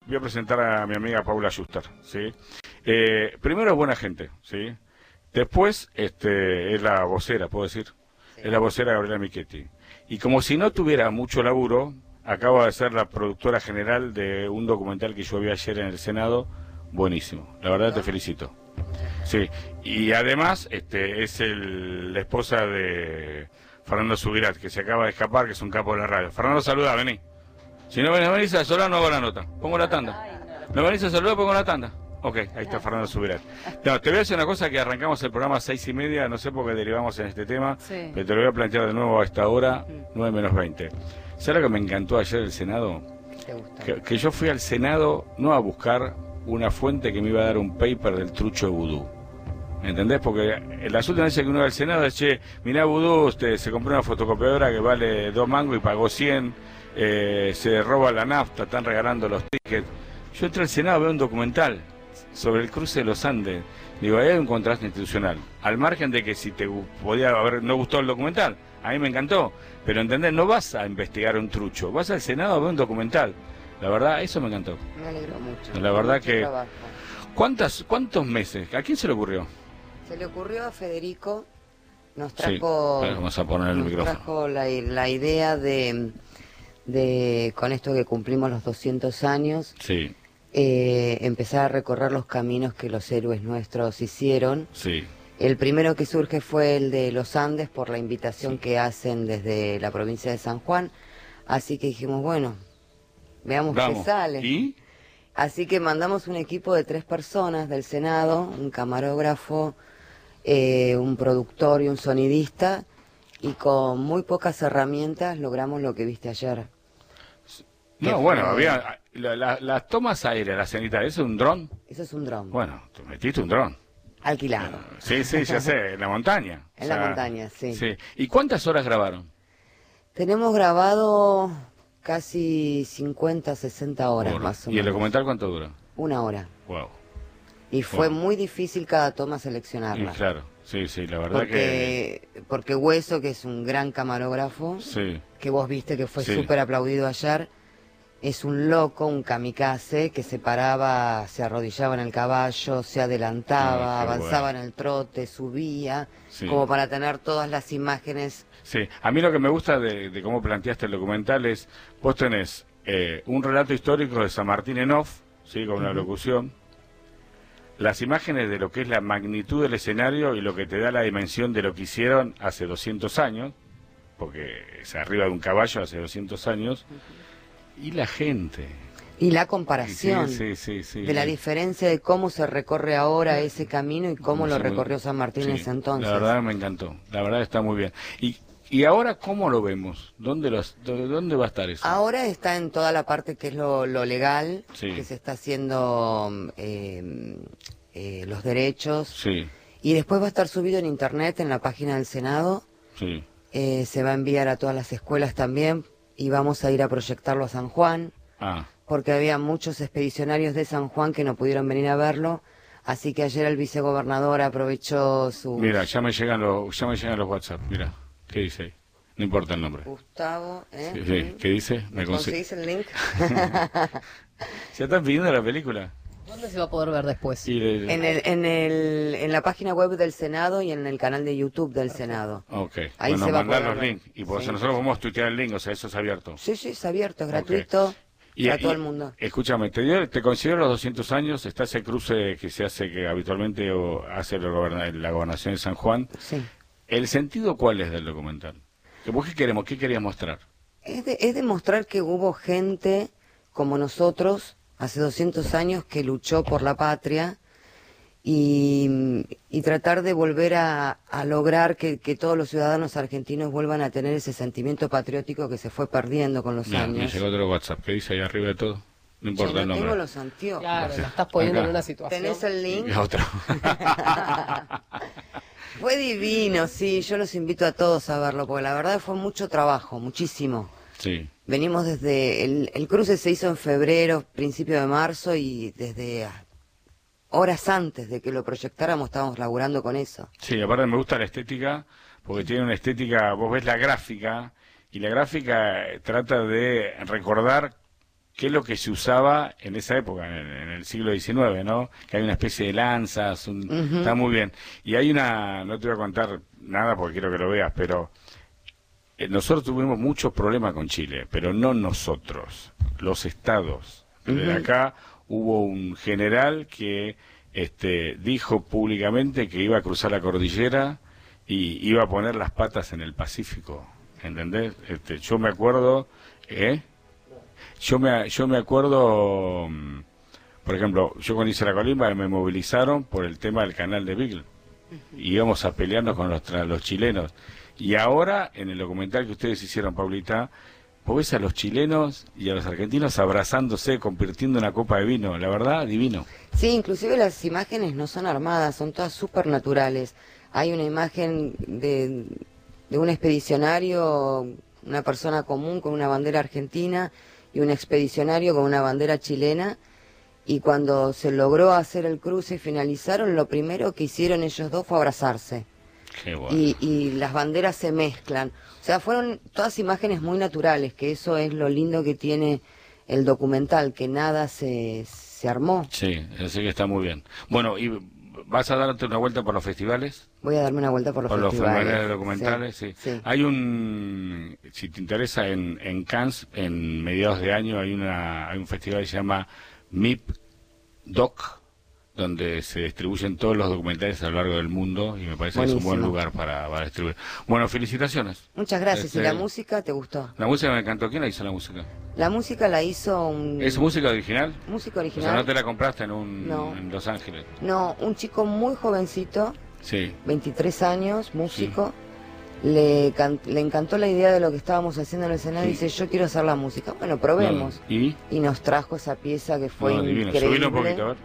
voy a presentar a mi amiga Paula Schuster, ¿sí? Primero es buena gente, ¿sí? Después es la vocera, ¿puedo decir? Sí. Es la vocera Gabriela Michetti. Y como si no tuviera mucho laburo, acaba de ser la productora general de un documental que yo vi ayer en el Senado, buenísimo. La verdad te felicito. Sí, y además es la esposa de Fernando Subirat, que se acaba de escapar, que es un capo de la radio. Fernando, saluda, vení. Si no venís a saludar, no hago la nota. Pongo la tanda. ¿No venís a saludar, pongo la tanda? Ok, ahí está Fernando Subirat. No, te voy a decir una cosa, que arrancamos el programa a 6:30, no sé por qué derivamos en este tema, sí, pero te lo voy a plantear de nuevo a esta hora, 9:20. ¿Sabes lo que me encantó ayer del Senado? Que yo fui al Senado no a buscar una fuente que me iba a dar un paper del trucho de vudú. ¿Entendés? Porque las últimas veces que uno va al Senado es, che, mirá vudú, se compró una fotocopiadora que vale 2 mangos y pagó 100, se roba la nafta, están regalando los tickets. Yo entré al Senado, veo un documental sobre el cruce de los Andes. Digo, ahí hay un contraste institucional. Al margen de que si te podía haber no gustó el documental, a mí me encantó. Pero ¿entendés? No vas a investigar un trucho, vas al Senado a ver un documental. La verdad, eso me encantó. Me alegro mucho. La verdad que... ¿Cuántos meses? ¿A quién se le ocurrió? Se le ocurrió a Federico, nos trajo... Sí, vamos a poner el micrófono. Trajo la idea de con esto que cumplimos los 200 años, sí, empezar a recorrer los caminos que los héroes nuestros hicieron. Sí. El primero que surge fue el de los Andes, por la invitación, sí, que hacen desde la provincia de San Juan. Así que dijimos, bueno, veamos qué sale. ¿Y? Así que mandamos un equipo de 3 personas del Senado, un camarógrafo, un productor y un sonidista, y con muy pocas herramientas logramos lo que viste ayer. No, bueno, había las tomas aéreas, la sanitaria, ¿eso es un dron? Eso es un dron. Bueno, tú metiste un dron. Alquilado. Sí, ya sé, en la montaña. En la montaña, sí. ¿Y cuántas horas grabaron? Tenemos grabado casi 50, 60 horas más o menos. ¿Y el documental cuánto dura? 1 hora. Wow. Y fue muy difícil cada toma seleccionarla. Y claro, sí, la verdad porque Hueso, que es un gran camarógrafo, sí, que vos viste que fue súper aplaudido ayer, es un loco, un kamikaze, que se paraba, se arrodillaba en el caballo, se adelantaba, avanzaba en el trote, subía, como para tener todas las imágenes. Sí, a mí lo que me gusta de cómo planteaste el documental es, vos tenés un relato histórico de San Martín en off, ¿sí? Con una locución, las imágenes de lo que es la magnitud del escenario y lo que te da la dimensión de lo que hicieron hace 200 años, porque es arriba de un caballo hace 200 años, y la gente. Y la comparación de la diferencia de cómo se recorre ahora ese camino y cómo lo recorrió San Martín en ese entonces. La verdad me encantó, la verdad está muy bien. ¿Y ahora cómo lo vemos? ¿Dónde va a estar eso? Ahora está en toda la parte que es lo legal, que se está haciendo los derechos. Sí. Y después va a estar subido en internet, en la página del Senado. Sí. Se va a enviar a todas las escuelas también y vamos a ir a proyectarlo a San Juan. Porque había muchos expedicionarios de San Juan que no pudieron venir a verlo. Así que ayer el vicegobernador aprovechó su... Mira, ya me llegan los WhatsApp, mira. ¿Qué dice ahí? No importa el nombre. Gustavo, Sí. ¿Qué dice? ¿Me conseguís el link? ¿Se están pidiendo la película? ¿Dónde se va a poder ver después? En la página web del Senado y en el canal de YouTube del Senado. Ok. Ahí bueno, se va a mandar poder los links. Y por eso nosotros podemos tuitear el link, o sea, eso es abierto. Sí, es abierto, es gratuito. Para todo el mundo. Escúchame, te considero los 200 años, está ese cruce que se hace, que habitualmente hace la gobernación de San Juan. Sí. ¿El sentido cuál es del documental? ¿Qué querías mostrar? Es demostrar que hubo gente como nosotros, hace 200 años, que luchó por la patria y tratar de volver a lograr que todos los ciudadanos argentinos vuelvan a tener ese sentimiento patriótico que se fue perdiendo con los años. Me llegó otro WhatsApp, ¿qué dice ahí arriba de todo? No importa el nombre. Tengo los anteojos. Claro, lo estás poniendo en una situación. ¿Tenés el link? Y otro. Fue divino, sí, yo los invito a todos a verlo, porque la verdad fue mucho trabajo, muchísimo. Sí. Venimos desde, el cruce se hizo en febrero, principio de marzo, y desde horas antes de que lo proyectáramos estábamos laburando con eso. Sí, aparte me gusta la estética, porque tiene una estética, vos ves la gráfica, y la gráfica trata de recordar qué es lo que se usaba en esa época, en el siglo XIX, ¿no? Que hay una especie de lanzas, está muy bien. Y hay no te voy a contar nada porque quiero que lo veas, pero nosotros tuvimos muchos problemas con Chile, pero no nosotros, los estados. De acá hubo un general que dijo públicamente que iba a cruzar la cordillera y iba a poner las patas en el Pacífico, ¿entendés? Yo me acuerdo, yo me acuerdo, por ejemplo, yo cuando hice la colimba me movilizaron por el tema del canal de Beagle, y íbamos a pelearnos con los chilenos, y ahora en el documental que ustedes hicieron, Paulita, vos ves a los chilenos y a los argentinos abrazándose, convirtiendo una copa de vino, la verdad, divino. Sí, inclusive las imágenes no son armadas, son todas súper naturales. Hay una imagen de un expedicionario, una persona común con una bandera argentina y un expedicionario con una bandera chilena, y cuando se logró hacer el cruce y finalizaron, lo primero que hicieron ellos dos fue abrazarse. Qué bueno. Y las banderas se mezclan. O sea, fueron todas imágenes muy naturales, que eso es lo lindo que tiene el documental, que nada se armó. Sí, así que está muy bien. Bueno, ¿y vas a darte una vuelta por los festivales? Voy a darme una vuelta por los festivales. Documentales, sí. Sí. Hay si te interesa, en Cannes, en mediados de año, hay un festival que se llama MIP Doc, donde se distribuyen todos los documentales a lo largo del mundo, y me parece que es un buen lugar para distribuir. Bueno, felicitaciones. Muchas gracias. ¿Y la música te gustó? La música me encantó. ¿Quién la hizo la música? La música la hizo ¿Es música original? Música original. O sea, ¿no te la compraste No. en Los Ángeles? No, un chico muy jovencito, Sí. 23 años, músico, le encantó la idea de lo que estábamos haciendo en el escenario, y dice, yo quiero hacer la música. Bueno, probemos. No. ¿Y? nos trajo esa pieza que fue divino. increíble. Subilo un poquito, a ver.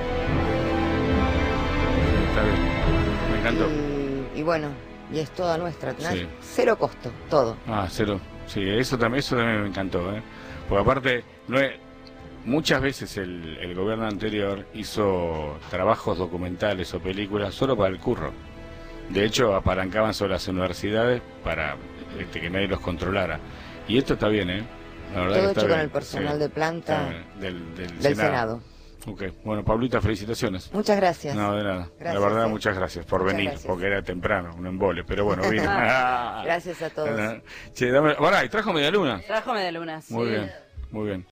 Está bien. Me encantó. Y bueno, y es toda nuestra, Sí. Cero costo, todo. Cero. Sí, eso también me encantó, ¿eh? Porque aparte, muchas veces el gobierno anterior hizo trabajos documentales o películas solo para el curro. De hecho, apalancaban sobre las universidades para que nadie los controlara. Y esto está bien, ¿eh? La verdad Todo que está hecho bien. con el personal de planta del Senado. Ok, bueno, Paulita, felicitaciones. Muchas gracias. No, de nada. Gracias, la verdad, muchas gracias por venir, gracias. porque era temprano, un embole, pero bueno, vine. Gracias a todos. Che, dame... Pará, ¿y trajo media luna? Trajo medialunas. Muy bien, muy bien.